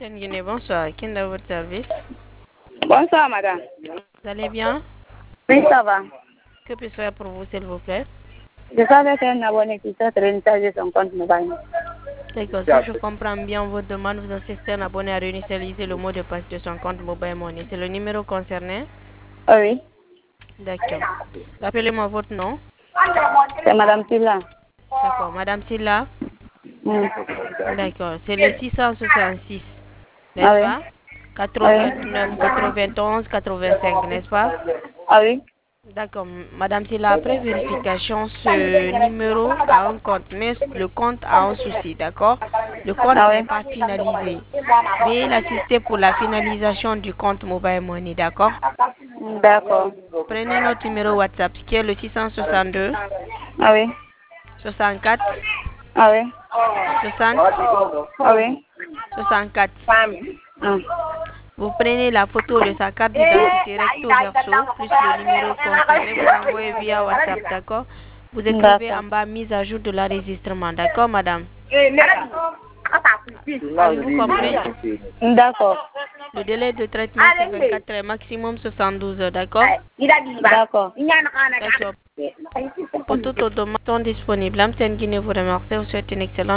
Guinée, bonsoir. Qui est dans votre service? Bonsoir, madame. Vous allez bien? Oui, ça va. Que puis-je faire pour vous, s'il vous plaît? Je savais qu'un abonné qui souhaiterait recharger son compte mobile. D'accord. Si je comprends bien votre demande, vous assistez un abonné à réinitialiser le mot de passe de son compte Mobile Money. C'est le numéro concerné? Oui. D'accord. Rappelez-moi votre nom. C'est madame Silla. D'accord. Madame Silla? Mm. D'accord. C'est le 666, Ah n'est-ce oui. pas? 89, 91, 85, n'est-ce pas? Ah oui. D'accord, Madame Silla, après vérification, ce numéro a un compte, mais le compte a un souci, d'accord? Le compte Ah n'est oui. pas finalisé. Veuillez l'assister pour la finalisation du compte Mobile Money, d'accord? D'accord. Prenez notre numéro WhatsApp, qui est le 662 Ah oui. 64 Ah oui. 60 Ah oui. 64. Mm. Vous prenez la photo de sa carte d'identité recto verso, plus le numéro concerné, vous envoyez via WhatsApp, d'accord? Vous écrivez en D'accord. bas mise à jour de l'enregistrement, d'accord, madame? Avez-vous compris? D'accord. Le délai de traitement, c'est 24 heures, maximum 72 heures, d'accord? D'accord. D'accord. Pour toute autre demande, sont disponibles. Amsen Guinée vous remercie. Vous souhaite une excellente